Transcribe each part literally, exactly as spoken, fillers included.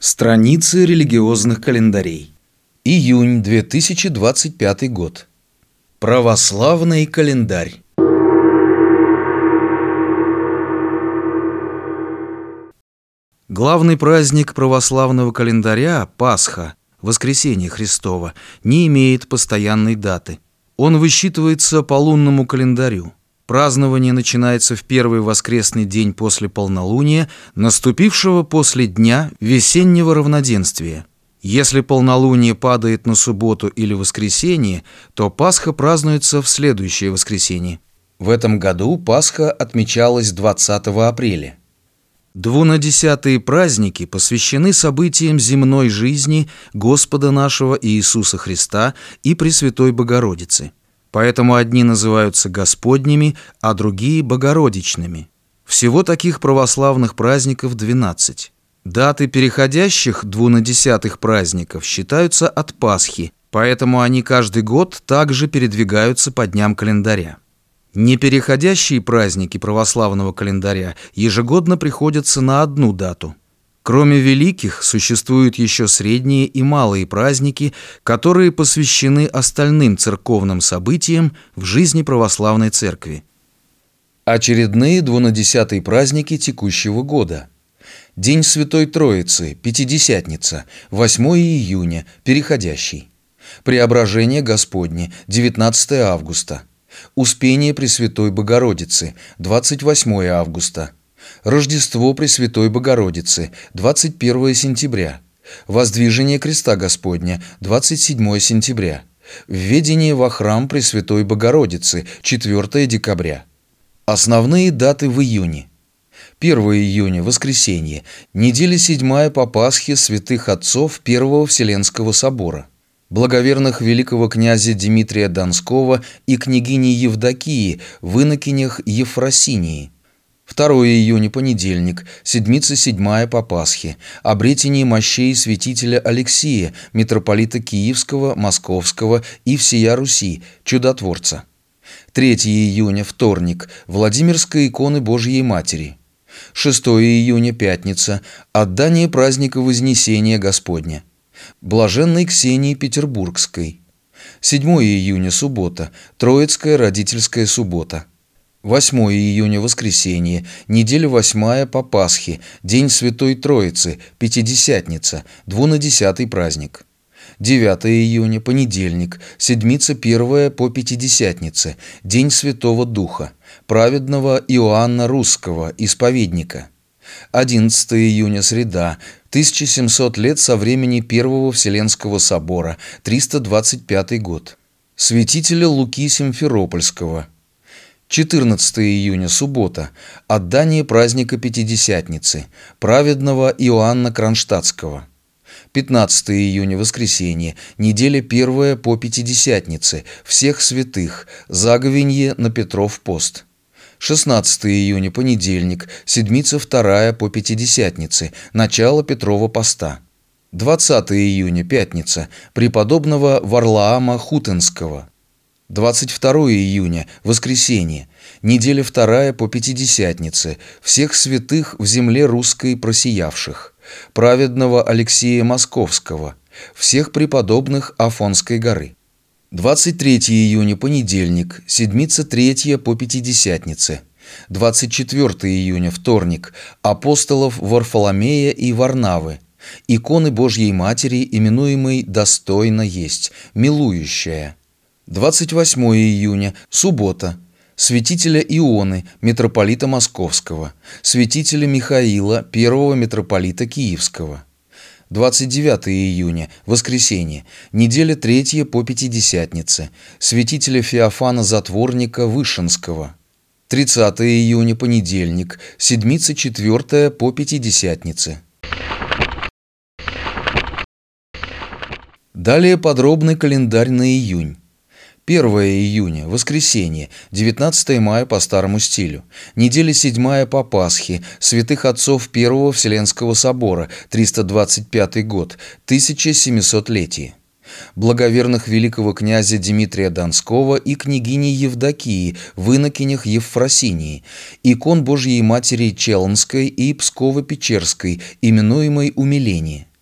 Страницы религиозных календарей. Июнь две тысячи двадцать пятый год. Православный календарь. Главный праздник православного календаря – Пасха, Воскресение Христово, не имеет постоянной даты. Он высчитывается по лунному календарю. Празднование начинается в первый воскресный день после полнолуния, наступившего после дня весеннего равноденствия. Если полнолуние падает на субботу или воскресенье, то Пасха празднуется в следующее воскресенье. В этом году Пасха отмечалась двадцатого апреля. Двунадесятые праздники посвящены событиям земной жизни Господа нашего Иисуса Христа и Пресвятой Богородицы. Поэтому одни называются Господними, а другие – Богородичными. Всего таких православных праздников двенадцать. Даты переходящих двунадесятых праздников считаются от Пасхи, поэтому они каждый год также передвигаются по дням календаря. Непереходящие праздники православного календаря ежегодно приходятся на одну дату. Кроме великих, существуют еще средние и малые праздники, которые посвящены остальным церковным событиям в жизни православной церкви. Очередные двунадесятые праздники текущего года. День Святой Троицы, Пятидесятница, восьмое июня, переходящий. Преображение Господне, девятнадцатое августа. Успение Пресвятой Богородицы, двадцать восьмое августа. Рождество Пресвятой Богородицы, двадцать первое сентября. Воздвижение Креста Господня, двадцать седьмое сентября. Введение во храм Пресвятой Богородицы, четвёртое декабря. Основные даты в июне. первое июня, воскресенье, неделя седьмая по Пасхе святых отцов Первого Вселенского собора, благоверных великого князя Дмитрия Донского и княгини Евдокии в инокинях Ефросинии. второе июня, понедельник, седмица седьмая по Пасхе, обретение мощей святителя Алексия, митрополита Киевского, Московского и всея Руси, чудотворца. третье июня, вторник, Владимирской иконы Божьей Матери. шестое июня, пятница, отдание праздника Вознесения Господня. Блаженной Ксении Петербургской. седьмое июня, суббота, Троицкая родительская суббота. восьмое июня, воскресенье, неделя восьмая по Пасхе, день Святой Троицы, Пятидесятница, двунадесятый праздник. девятое июня, понедельник, седмица первая по Пятидесятнице, день Святого Духа, праведного Иоанна Русского, исповедника. одиннадцатое июня, среда, тысяча семьсот лет со времени Первого Вселенского собора, триста двадцать пятый год. Святителя Луки Симферопольского. четырнадцатое июня, суббота, отдание праздника Пятидесятницы, праведного Иоанна Кронштадтского. пятнадцатое июня, воскресенье, неделя первая по Пятидесятнице, всех святых, заговенье на Петров пост. шестнадцатое июня, понедельник, седмица вторая по Пятидесятнице, начало Петрова поста. двадцатое июня, пятница, преподобного Варлаама Хутенского. двадцать второе июня, воскресенье, неделя вторая по Пятидесятнице, всех святых в земле русской просиявших, праведного Алексея Московского, всех преподобных Афонской горы. двадцать третье июня, понедельник, седмица третья по Пятидесятнице. двадцать четвёртое июня, вторник, апостолов Варфоломея и Варнавы, иконы Божьей Матери, именуемой «Достойно есть», «Милующая». двадцать восьмое июня, суббота, святителя Ионы, митрополита Московского, святителя Михаила, первого митрополита Киевского. двадцать девятое июня, воскресенье, неделя третья по Пятидесятнице, святителя Феофана Затворника Вышинского. тридцатое июня, понедельник, седмица четвёртая по Пятидесятнице. Далее подробный календарь на июнь. первое июня, воскресенье, девятнадцатое мая по старому стилю, неделя седьмая по Пасхе, святых отцов Первого Вселенского собора, триста двадцать пятый год, тысяча семисотлетие. Благоверных великого князя Дмитрия Донского и княгини Евдокии в инокинях Ефросинии, икон Божьей Матери Челнской и Псково-Печерской, именуемой «Умиление».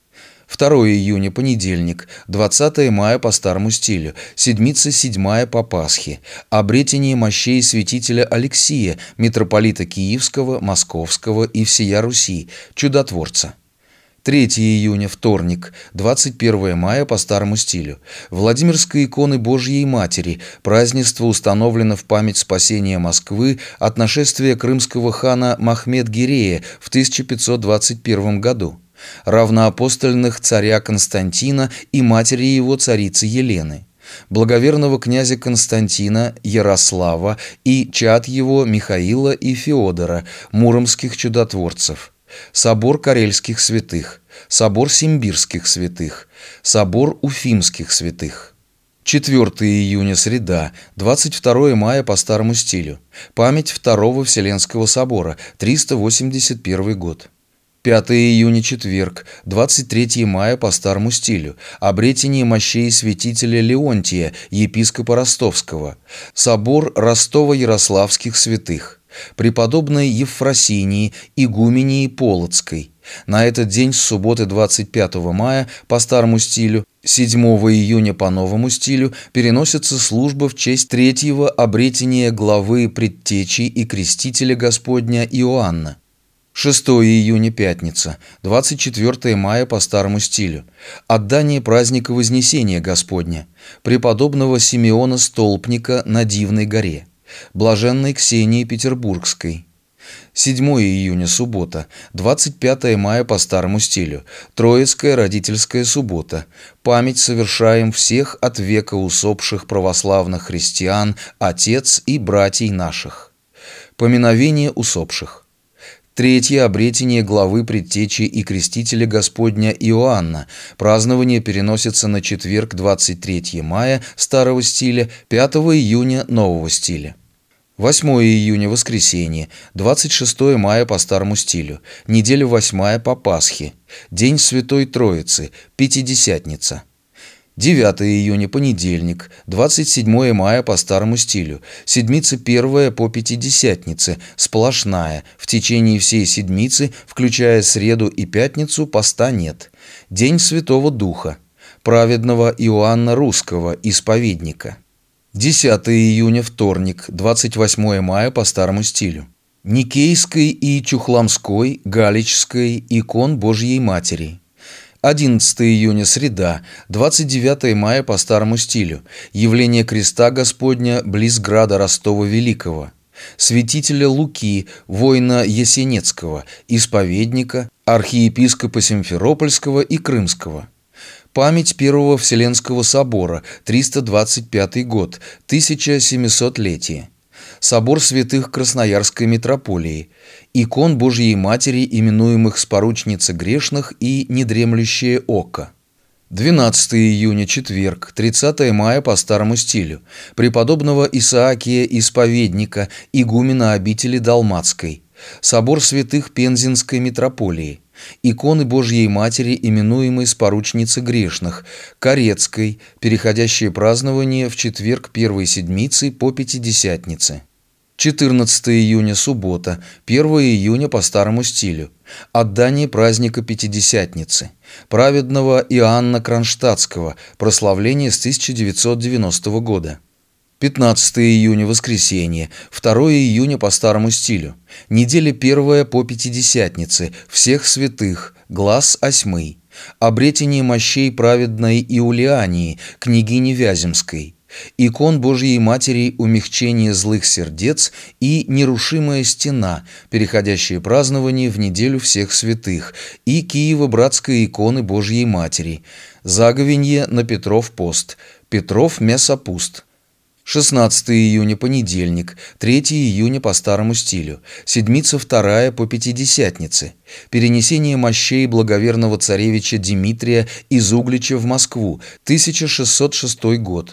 второе июня – понедельник, двадцатое мая по старому стилю, седмица седьмая по Пасхе, обретение мощей святителя Алексия, митрополита Киевского, Московского и всея Руси, чудотворца. третье июня – вторник, двадцать первое мая по старому стилю. Владимирской иконы Божьей Матери. Празднество установлено в память спасения Москвы от нашествия крымского хана Махмед-Гирея в тысяча пятьсот двадцать первом году. Равноапостольных царя Константина и матери его царицы Елены. Благоверного князя Константина, Ярослава и чад его Михаила и Феодора, муромских чудотворцев. Собор Карельских святых, собор Симбирских святых, собор Уфимских святых. четвёртое июня, среда, двадцать второе мая по старому стилю. Память Второго Вселенского собора, триста восемьдесят первый год. пятое июня, четверг, двадцать третье мая по старому стилю. Обретение мощей святителя Леонтия, епископа Ростовского. Собор Ростово-Ярославских святых. Преподобной Евфросинии, игумении Полоцкой. На этот день с субботы двадцать пятого мая по старому стилю, седьмого июня по новому стилю переносится служба в честь третьего обретения главы предтечи и крестителя Господня Иоанна. шестое июня, пятница, двадцать четвёртое мая по старому стилю. Отдание праздника Вознесения Господня, преподобного Симеона Столпника на Дивной горе. Блаженной Ксении Петербургской. седьмое июня, суббота, двадцать пятое мая по старому стилю. Троицкая родительская суббота. Память совершаем всех от века усопших православных христиан, отец и братьей наших. Поминовение усопших. Третье обретение главы предтечи и крестителя Господня Иоанна. Празднование переносится на четверг, двадцать третье мая старого стиля, пятого июня нового стиля. восьмое июня, воскресенье, двадцать шестое мая по старому стилю. Неделя восьмая по Пасхе. День Святой Троицы, Пятидесятница. девятое июня, понедельник, двадцать седьмое мая по старому стилю. Седмица первая по Пятидесятнице, сплошная. В течение всей седмицы, включая среду и пятницу, поста нет. День Святого Духа, праведного Иоанна Русского, исповедника. десятое июня, вторник, двадцать восьмое мая по старому стилю. Никейской и Чухламской, Галичской икон Божьей Матери. одиннадцатое июня, среда, двадцать девятое мая по старому стилю. Явление креста Господня близ града Ростова Великого. Святителя Луки, воина Есенецкого, исповедника, архиепископа Симферопольского и Крымского. Память Первого Вселенского собора, триста двадцать пятый год, тысяча семисотлетие. Собор святых Красноярской митрополии. Икон Божьей Матери, именуемых Споручница грешных и Недремлющее око. двенадцатое июня, четверг, тридцатое мая по старому стилю. Преподобного Исаакия Исповедника, игумена обители Далматской. Собор святых Пензенской митрополии. Иконы Божьей Матери, именуемой Споручница грешных, Корецкой, переходящее празднование в четверг первой седмицы по Пятидесятнице. четырнадцатое июня, суббота, первое июня по старому стилю. Отдание праздника Пятидесятницы. Праведного Иоанна Кронштадтского, прославление с тысяча девятьсот девяностого года. пятнадцатое июня, воскресенье, второе июня по старому стилю. Неделя первая по Пятидесятнице, всех святых, глаз осьмый. Обретение мощей праведной Иулиании, княгини Вяземской. Икон Божьей Матери, умягчение злых сердец и нерушимая стена, переходящее празднование в неделю всех святых, и Киево-Братской иконы Божьей Матери. Заговенье на Петров пост, Петров мясопуст. шестнадцатое июня, понедельник, третье июня по старому стилю. Седмица вторая по Пятидесятнице. Перенесение мощей благоверного царевича Дмитрия из Углича в Москву, тысяча шестьсот шестой год.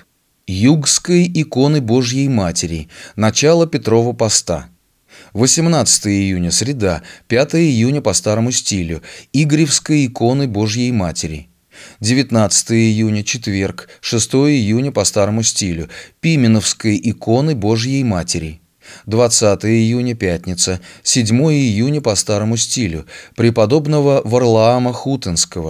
Югской иконы Божьей Матери. Начало Петрова поста. восемнадцатое июня, среда, пятое июня по старому стилю. Игоревской иконы Божьей Матери. девятнадцатое июня, четверг, шестое июня по старому стилю. Пименовской иконы Божьей Матери. двадцатое июня, пятница, седьмое июня по старому стилю. Преподобного Варлаама Хутенского.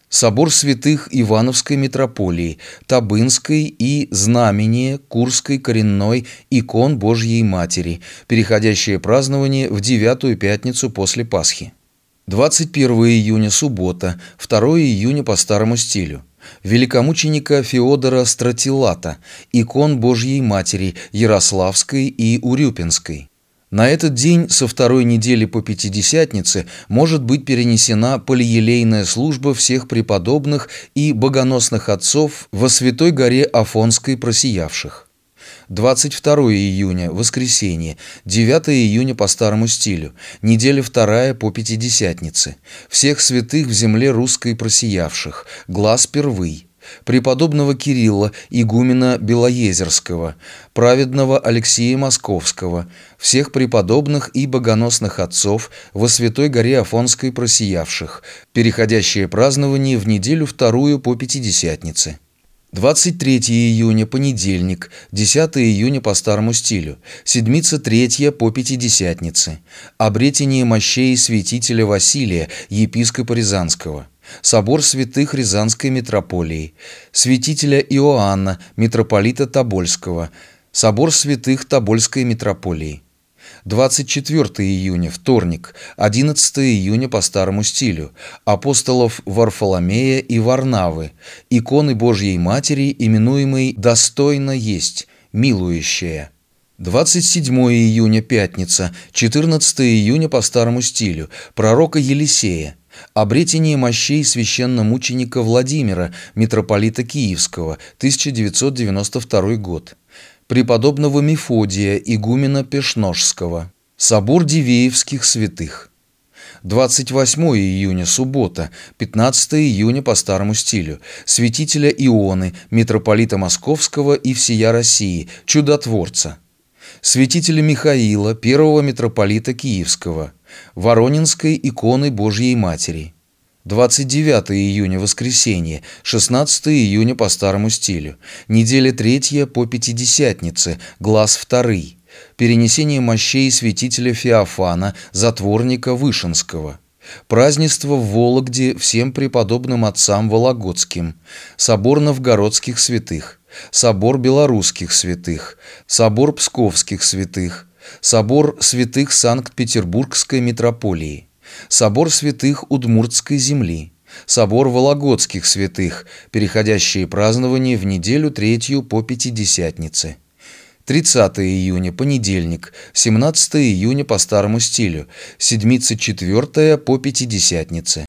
Собор святых Ивановской митрополии, Табынской и Знамения Курской коренной икон Божьей Матери, переходящее празднование в девятую пятницу после Пасхи. двадцать первого июня – суббота, второго июня по старому стилю. Великомученика Феодора Стратилата, икон Божьей Матери Ярославской и Урюпинской. На этот день со второй недели по Пятидесятнице может быть перенесена полиелейная служба всех преподобных и богоносных отцов во Святой горе Афонской просиявших. двадцать второго июня – воскресенье, девятого июня по старому стилю, неделя вторая по Пятидесятнице, всех святых в земле русской просиявших, глаз первый, преподобного Кирилла, игумена Белоезерского, праведного Алексея Московского, всех преподобных и богоносных отцов во Святой горе Афонской просиявших, переходящее празднование в неделю вторую по Пятидесятнице. двадцать третьего июня – понедельник, десятого июня по старому стилю, седмица третья по Пятидесятнице, обретение мощей святителя Василия, епископа Рязанского, собор святых Рязанской митрополии, святителя Иоанна, митрополита Тобольского, собор святых Тобольской митрополии. двадцать четвёртого июня, вторник, одиннадцатого июня по старому стилю, апостолов Варфоломея и Варнавы, иконы Божьей Матери, именуемой «Достойно есть», «Милующая». двадцать седьмого июня, пятница, четырнадцатого июня по старому стилю, пророка Елисея, обретение мощей священномученика Владимира, митрополита Киевского, тысяча девятьсот девяносто второй год, преподобного Мефодия, игумена Пешножского, собор Дивеевских святых. двадцать восьмого июня, суббота, пятнадцатого июня по старому стилю, святителя Ионы, митрополита Московского и всея России, чудотворца, святителя Михаила, первого митрополита Киевского, Воронинской иконы Божьей Матери. двадцать девятого июня, воскресенье, шестнадцатого июня по старому стилю, неделя третья по Пятидесятнице, глаз вторый, перенесение мощей святителя Феофана, затворника Вышинского, празднество в Вологде всем преподобным отцам вологодским, собор новгородских святых, собор белорусских святых, собор псковских святых, собор святых Санкт-Петербургской митрополии, собор святых Удмуртской земли, собор вологодских святых, переходящие празднование в неделю третью по Пятидесятнице. тридцатого июня, понедельник, семнадцатого июня по старому стилю, седмица четвертая по Пятидесятнице.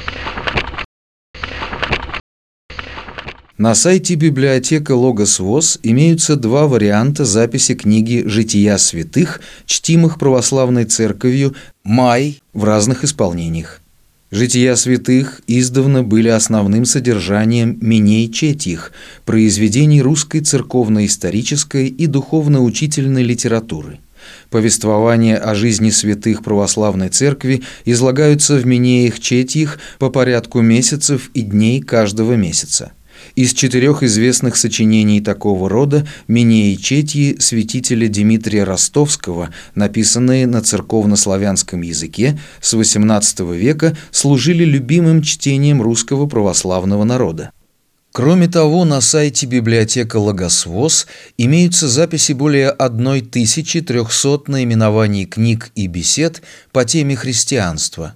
На сайте библиотека Логос ВОС имеются два варианта записи книги «Жития святых», чтимых православной церковью, май в разных исполнениях. «Жития святых» издавна были основным содержанием Миней Четьих, произведений русской церковно-исторической и духовно-учительной литературы. Повествования о жизни святых православной церкви излагаются в Минеях Четьих по порядку месяцев и дней каждого месяца. Из четырех известных сочинений такого рода Минеи Четьи святителя Дмитрия Ростовского, написанные на церковно-славянском языке, с восемнадцатого века служили любимым чтением русского православного народа. Кроме того, на сайте библиотека Логос ВОС имеются записи более тысячи трёхсот наименований книг и бесед по теме христианства.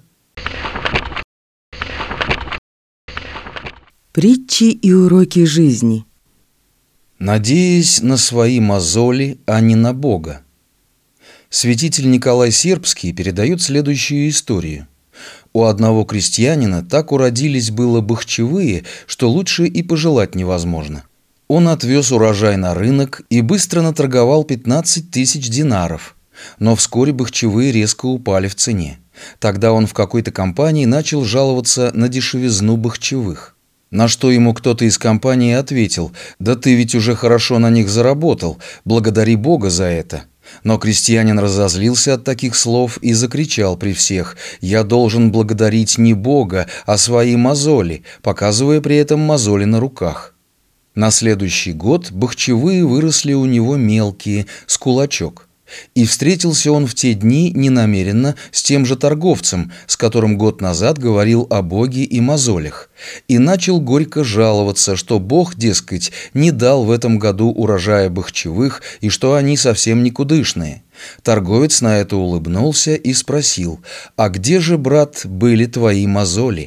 Притчи и уроки жизни. Надеясь на свои мозоли, а не на Бога. Святитель Николай Сербский передает следующую историю. У одного крестьянина так уродились было бахчевые, что лучше и пожелать невозможно. Он отвез урожай на рынок и быстро наторговал пятнадцать тысяч динаров. Но вскоре бахчевые резко упали в цене. Тогда он в какой-то компании начал жаловаться на дешевизну бахчевых. На что ему кто-то из компании ответил: «Да ты ведь уже хорошо на них заработал, благодари Бога за это». Но крестьянин разозлился от таких слов и закричал при всех: «Я должен благодарить не Бога, а свои мозоли», показывая при этом мозоли на руках. На следующий год бахчевые выросли у него мелкие, с кулачок. И встретился он в те дни ненамеренно с тем же торговцем, с которым год назад говорил о Боге и мозолях, и начал горько жаловаться, что Бог, дескать, не дал в этом году урожая бахчевых и что они совсем никудышные. Торговец на это улыбнулся и спросил: «А где же, брат, были твои мозоли?»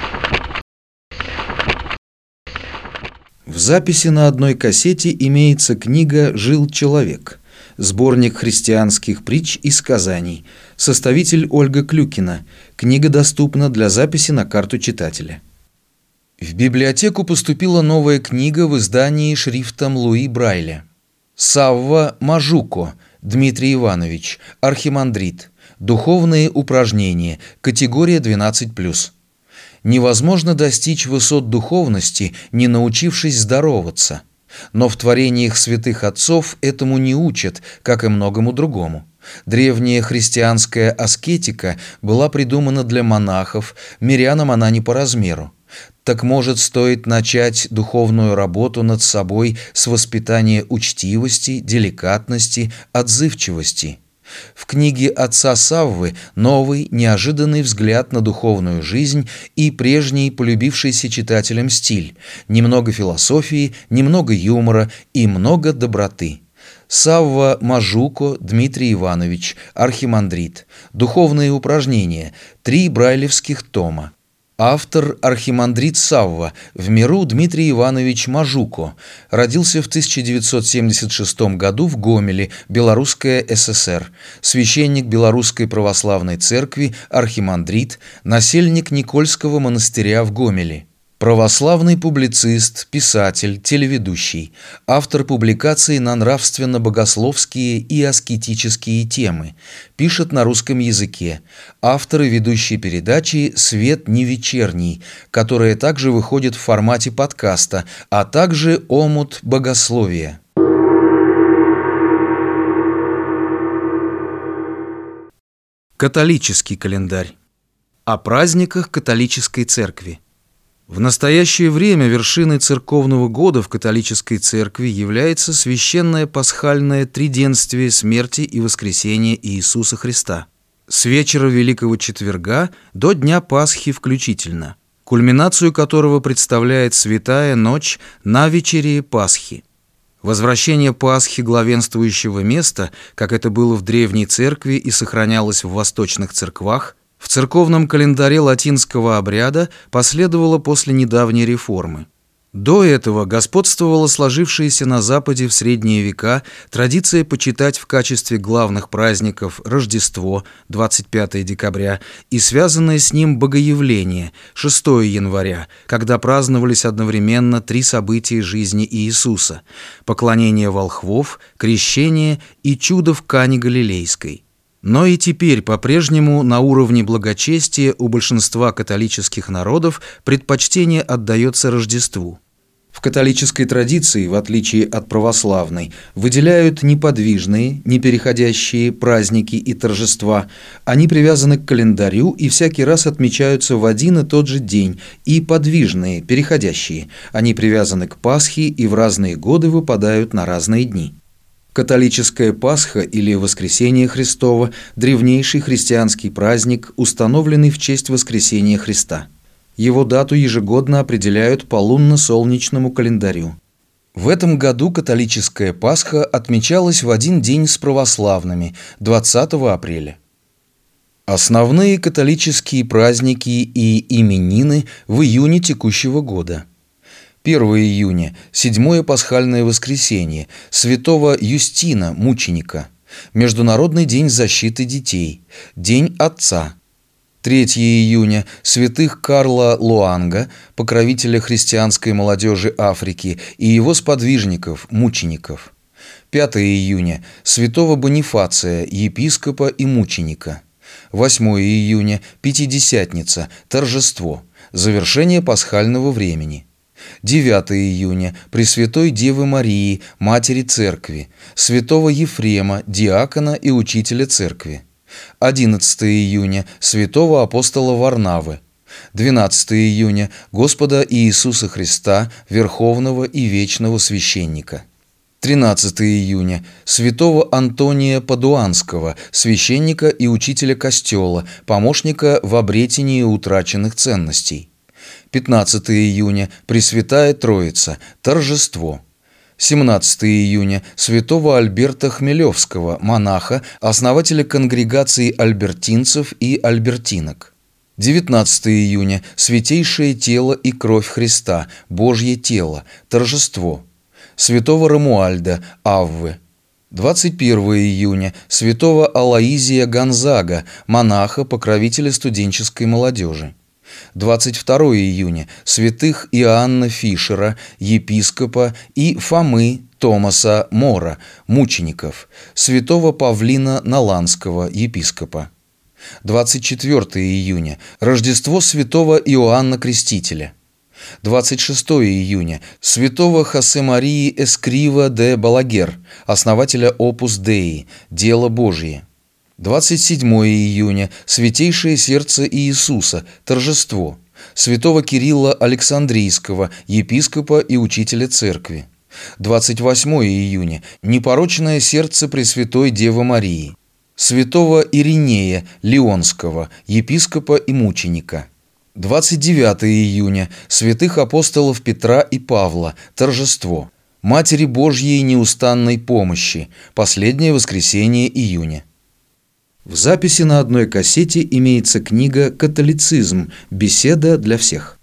В записи на одной кассете имеется книга «Жил человек», сборник христианских притч и сказаний, составитель Ольга Клюкина. Книга доступна для записи на карту читателя. В библиотеку поступила новая книга в издании шрифтом Луи Брайля. Савва Мажуко Дмитрий Иванович, архимандрит. Духовные упражнения. Категория двенадцать плюс. Невозможно достичь высот духовности, не научившись здороваться. Но в творениях святых отцов этому не учат, как и многому другому. Древняя христианская аскетика была придумана для монахов, мирянам она не по размеру. Так, может, стоит начать духовную работу над собой с воспитания учтивости, деликатности, отзывчивости. В книге отца Саввы новый, неожиданный взгляд на духовную жизнь и прежний полюбившийся читателям стиль, немного философии, немного юмора и много доброты. Савва Мажуко Дмитрий Иванович, архимандрит. Духовные упражнения. Три брайлевских тома. Автор архимандрит Савва, в миру Дмитрий Иванович Мажуко, родился в тысяча девятьсот семьдесят шестом году в Гомеле, Белорусская ССР, священник Белорусской православной церкви, архимандрит, насельник Никольского монастыря в Гомеле. Православный публицист, писатель, телеведущий, автор публикаций на нравственно-богословские и аскетические темы, пишет на русском языке, автор и ведущий передачи «Свет не вечерний», которая также выходит в формате подкаста, а также «Омут богословия». Католический календарь. О праздниках католической церкви. В настоящее время вершиной церковного года в католической церкви является священное пасхальное триденствие смерти и воскресения Иисуса Христа. С вечера Великого Четверга до Дня Пасхи включительно, кульминацию которого представляет Святая Ночь на вечере Пасхи. Возвращение Пасхи главенствующего места, как это было в Древней Церкви и сохранялось в восточных церквах, в церковном календаре латинского обряда последовало после недавней реформы. До этого господствовала сложившаяся на Западе в средние века традиция почитать в качестве главных праздников Рождество, двадцать пятое декабря, и связанное с ним Богоявление, шестое января, когда праздновались одновременно три события жизни Иисуса – поклонение волхвов, крещение и чудо в Кане Галилейской. Но и теперь по-прежнему на уровне благочестия у большинства католических народов предпочтение отдается Рождеству. В католической традиции, в отличие от православной, выделяют неподвижные, непереходящие праздники и торжества. Они привязаны к календарю и всякий раз отмечаются в один и тот же день, и подвижные, переходящие. Они привязаны к Пасхе и в разные годы выпадают на разные дни. Католическая Пасха или Воскресение Христово – древнейший христианский праздник, установленный в честь воскресения Христа. Его дату ежегодно определяют по лунно-солнечному календарю. В этом году католическая Пасха отмечалась в один день с православными – двадцатого апреля. Основные католические праздники и именины в июне текущего года. первого июня – седьмое пасхальное воскресенье, святого Юстина, мученика, Международный день защиты детей, День Отца. третьего июня – святых Карла Луанга, покровителя христианской молодежи Африки, и его сподвижников, мучеников. пятого июня – святого Бонифация, епископа и мученика. восьмого июня – Пятидесятница, торжество, завершение пасхального времени. девятого июня – Пресвятой Девы Марии, Матери Церкви, святого Ефрема, диакона и учителя Церкви. одиннадцатого июня – святого апостола Варнавы. двенадцатого июня – Господа Иисуса Христа, Верховного и Вечного Священника. тринадцатого июня – святого Антония Падуанского, священника и учителя костела, помощника в обретении утраченных ценностей. пятнадцатого июня – Пресвятая Троица, торжество. семнадцатого июня – святого Альберта Хмелевского, монаха, основателя конгрегаций альбертинцев и альбертинок. девятнадцатого июня – святейшее тело и кровь Христа, Божье тело, торжество. Святого Ромуальда, Аввы. двадцать первого июня – святого Алоизия Гонзага, монаха, покровителя студенческой молодежи. двадцать второго июня – святых Иоанна Фишера, епископа, и Фомы Томаса Мора, мучеников, святого Павлина Наланского, епископа. двадцать четвёртого июня – Рождество святого Иоанна Крестителя. двадцать шестого июня – святого Хосемарии Эскрива де Балагер, основателя Опус Деи, Дело Божие. двадцать седьмого июня – Святейшее Сердце Иисуса, торжество, святого Кирилла Александрийского, епископа и учителя церкви. двадцать восьмого июня – Непорочное сердце Пресвятой Девы Марии, святого Иринея Лионского, епископа и мученика. двадцать девятого июня – святых апостолов Петра и Павла, торжество, Матери Божьей неустанной помощи, последнее воскресенье июня. В записи на одной кассете имеется книга «Католицизм. Беседа для всех».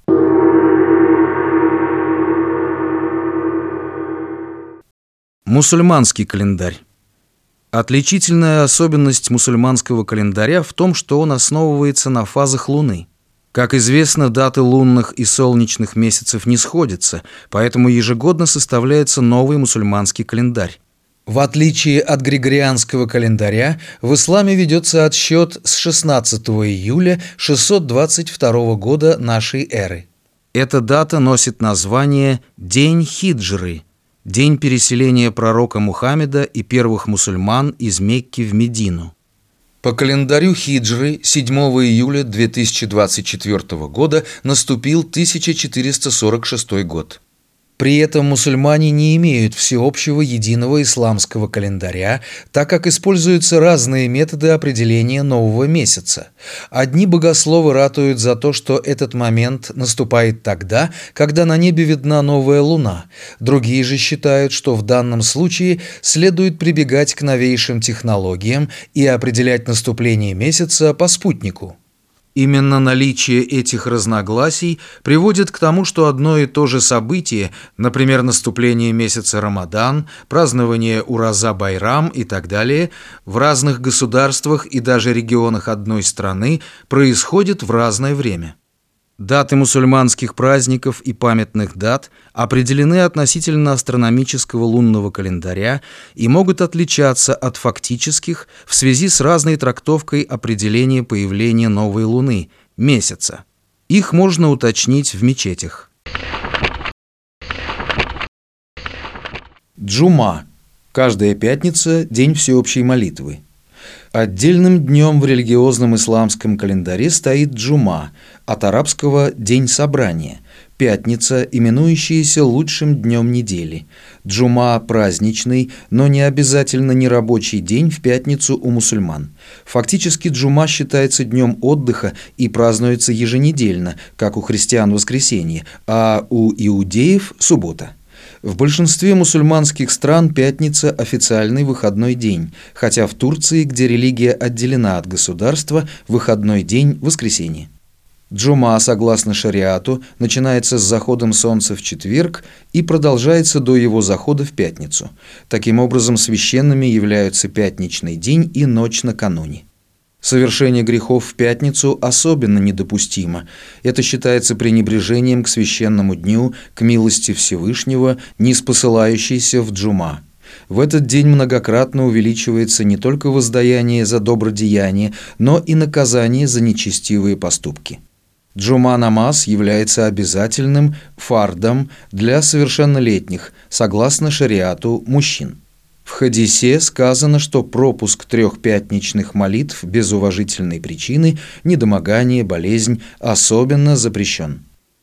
Мусульманский календарь. Отличительная особенность мусульманского календаря в том, что он основывается на фазах Луны. Как известно, даты лунных и солнечных месяцев не сходятся, поэтому ежегодно составляется новый мусульманский календарь. В отличие от григорианского календаря, в исламе ведется отсчет с шестнадцатого июля шестьсот двадцать второго года нашей эры. Эта дата носит название День хиджры, день переселения пророка Мухаммеда и первых мусульман из Мекки в Медину. По календарю хиджры седьмого июля две тысячи двадцать четвёртого года наступил тысяча четыреста сорок шестой год. При этом мусульмане не имеют всеобщего единого исламского календаря, так как используются разные методы определения нового месяца. Одни богословы ратуют за то, что этот момент наступает тогда, когда на небе видна новая луна. Другие же считают, что в данном случае следует прибегать к новейшим технологиям и определять наступление месяца по спутнику. Именно наличие этих разногласий приводит к тому, что одно и то же событие, например, наступление месяца Рамадан, празднование Ураза-Байрам и так далее, в разных государствах и даже регионах одной страны происходит в разное время. Даты мусульманских праздников и памятных дат определены относительно астрономического лунного календаря и могут отличаться от фактических в связи с разной трактовкой определения появления новой луны, месяца. Их можно уточнить в мечетях. Джума. Каждая пятница – день всеобщей молитвы. Отдельным днем в религиозном исламском календаре стоит джума, от арабского «день собрания», пятница, именующаяся лучшим днем недели. Джума – праздничный, но не обязательно нерабочий день в пятницу у мусульман. Фактически джума считается днем отдыха и празднуется еженедельно, как у христиан воскресенье, а у иудеев – суббота. В большинстве мусульманских стран пятница – официальный выходной день, хотя в Турции, где религия отделена от государства, выходной день – воскресенье. Джума, согласно шариату, начинается с заходом солнца в четверг и продолжается до его захода в пятницу. Таким образом, священными являются пятничный день и ночь накануне. Совершение грехов в пятницу особенно недопустимо. Это считается пренебрежением к священному дню, к милости Всевышнего, ниспосылающейся в джума. В этот день многократно увеличивается не только воздаяние за добродеяние, но и наказание за нечестивые поступки. Джума-намаз является обязательным фардом для совершеннолетних, согласно шариату мужчин. В хадисе сказано, что пропуск трех пятничных молитв без уважительной причины, недомогание, болезнь особенно запрещен.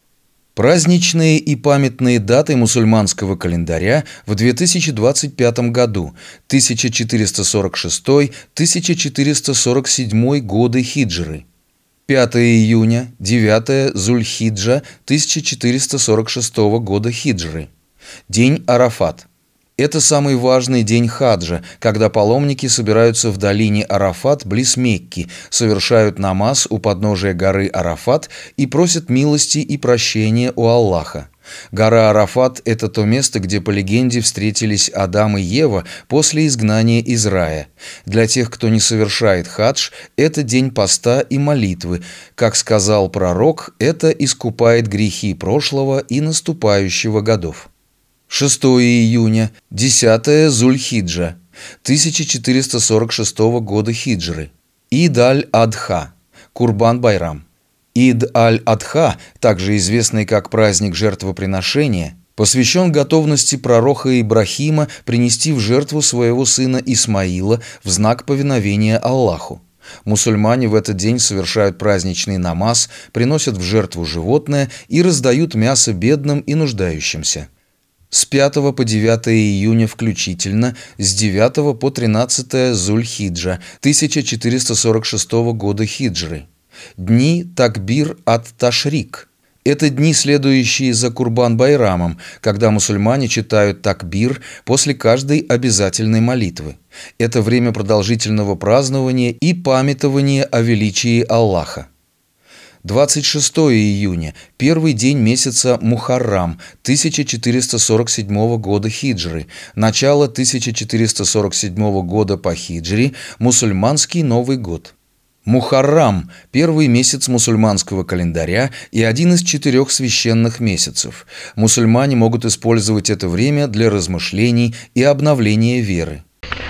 Праздничные и памятные даты мусульманского календаря в две тысячи двадцать пятом году: тысяча четыреста сорок шестой — тысяча четыреста сорок седьмой годы хиджры, пятого июня — девятого Зуль-хиджа тысяча четыреста сорок шестого года хиджры, день Арафат. Это самый важный день хаджа, когда паломники собираются в долине Арафат близ Мекки, совершают намаз у подножия горы Арафат и просят милости и прощения у Аллаха. Гора Арафат – это то место, где по легенде встретились Адам и Ева после изгнания из рая. Для тех, кто не совершает хадж, это день поста и молитвы. Как сказал пророк, это искупает грехи прошлого и наступающего годов. шестого июня, десятого Зуль-хиджа тысяча четыреста сорок шестого года хиджры, Ид-аль-Адха, Курбан-байрам. Ид-аль-Адха, также известный как праздник жертвоприношения, посвящен готовности пророка Ибрахима принести в жертву своего сына Исмаила в знак повиновения Аллаху. Мусульмане в этот день совершают праздничный намаз, приносят в жертву животное и раздают мясо бедным и нуждающимся. С пятого по девятое июня включительно, с девятого по тринадцатое Зуль-хиджа тысяча четыреста сорок шестого года хиджры. Дни Такбир ат-Ташрик. Это дни, следующие за Курбан-байрамом, когда мусульмане читают такбир после каждой обязательной молитвы. Это время продолжительного празднования и памятования о величии Аллаха. двадцать шестого июня, первый день месяца Мухаррам тысяча четыреста сорок седьмого года хиджры, начало тысяча четыреста сорок седьмого года по хиджре, мусульманский Новый год. Мухаррам – первый месяц мусульманского календаря и один из четырех священных месяцев. Мусульмане могут использовать это время для размышлений и обновления веры.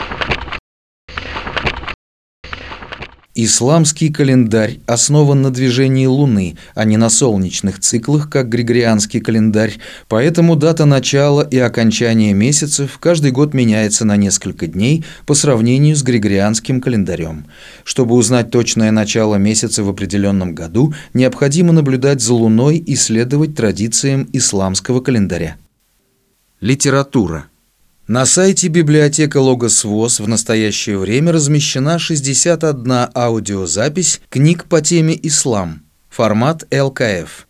Исламский календарь основан на движении Луны, а не на солнечных циклах, как григорианский календарь, поэтому дата начала и окончания месяцев каждый год меняется на несколько дней по сравнению с григорианским календарем. Чтобы узнать точное начало месяца в определенном году, необходимо наблюдать за Луной и следовать традициям исламского календаря. Литература. На сайте библиотека Логос ВОС в настоящее время размещена шестьдесят одна аудиозапись книг по теме «Ислам», формат эл ка эф.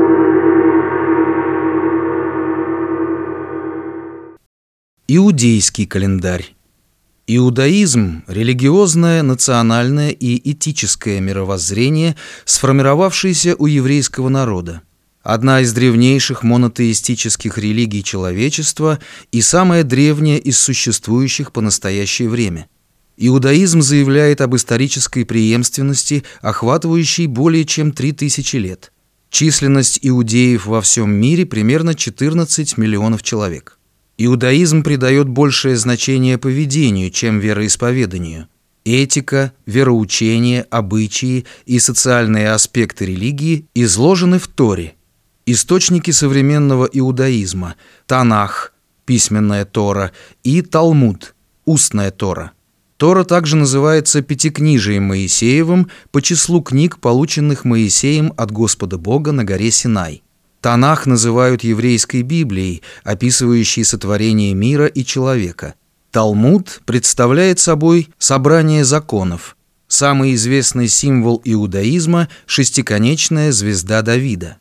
Иудейский календарь. Иудаизм – религиозное, национальное и этическое мировоззрение, сформировавшееся у еврейского народа. Одна из древнейших монотеистических религий человечества и самая древняя из существующих по настоящее время. Иудаизм заявляет об исторической преемственности, охватывающей более чем три тысячи лет. Численность иудеев во всем мире примерно четырнадцать миллионов человек. Иудаизм придает большее значение поведению, чем вероисповеданию. Этика, вероучение, обычаи и социальные аспекты религии изложены в Торе. Источники современного иудаизма – Танах, письменная Тора, и Талмуд, устная Тора. Тора также называется Пятикнижием Моисеевым по числу книг, полученных Моисеем от Господа Бога на горе Синай. Танах называют еврейской Библией, описывающей сотворение мира и человека. Талмуд представляет собой собрание законов. Самый известный символ иудаизма – шестиконечная звезда Давида.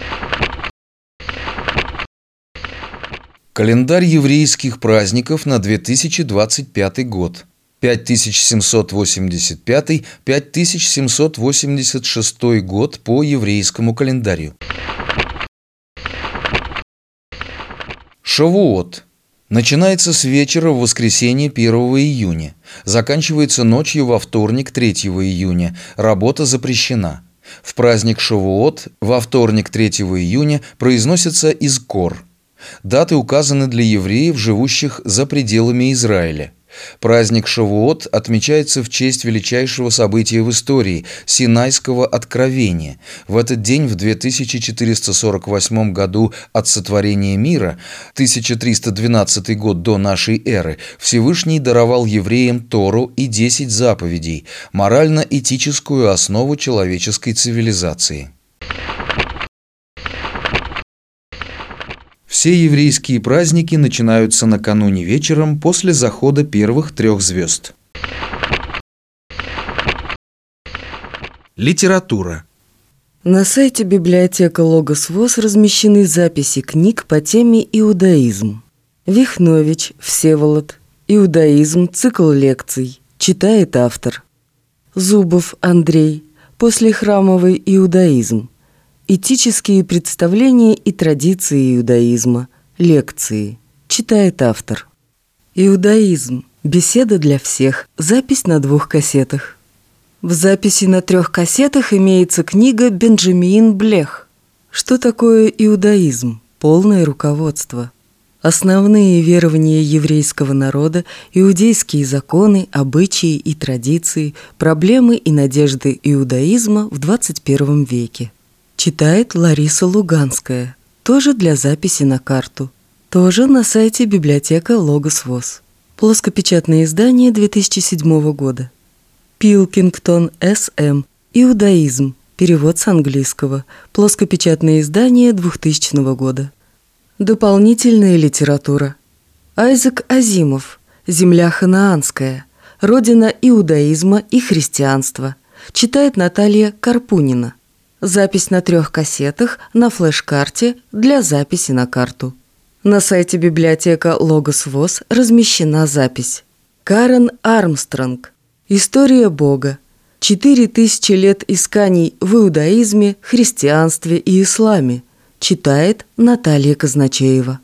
Календарь еврейских праздников на две тысячи двадцать пятый год. пять тысяч семьсот восемьдесят пятый — пять тысяч семьсот восемьдесят шестой год по еврейскому календарю. Шавуот. Начинается с вечера в воскресенье первого июня. Заканчивается ночью во вторник третьего июня. Работа запрещена. В праздник Шавуот во вторник третьего июня произносится изкор. Даты указаны для евреев, живущих за пределами Израиля. Праздник Шавуот отмечается в честь величайшего события в истории – Синайского откровения. В этот день, в две тысячи четыреста сорок восьмом году от сотворения мира, тысяча триста двенадцатый год до нашей эры, Всевышний даровал евреям Тору и десять заповедей – морально-этическую основу человеческой цивилизации. Все еврейские праздники начинаются накануне вечером после захода первых трех звезд. Литература. На сайте библиотека Логос ВОС размещены записи книг по теме «Иудаизм». Вихнович Всеволод. «Иудаизм. Цикл лекций». Читает автор. Зубов Андрей. Послехрамовый иудаизм. Этические представления и традиции иудаизма. Лекции. Читает автор. Иудаизм. Беседа для всех. Запись на двух кассетах. В записи на трех кассетах имеется книга Бенджамин Блех. Что такое иудаизм? Полное руководство. Основные верования еврейского народа, иудейские законы, обычаи и традиции, проблемы и надежды иудаизма в двадцать первом веке. Читает Лариса Луганская. Тоже для записи на карту. Тоже на сайте библиотека Логос ВОС. Плоскопечатное издание две тысячи седьмого года. Пилкингтон С М. Иудаизм. Перевод с английского. Плоскопечатное издание двухтысячного года. Дополнительная литература. Айзек Азимов. Земля ханаанская. Родина иудаизма и христианства. Читает Наталья Карпунина. Запись на трех кассетах на флеш-карте для записи на карту. На сайте библиотека Логос ВОС размещена запись. Карен Армстронг. История Бога. Четыре тысячи лет исканий в иудаизме, христианстве и исламе. Читает Наталья Казначеева.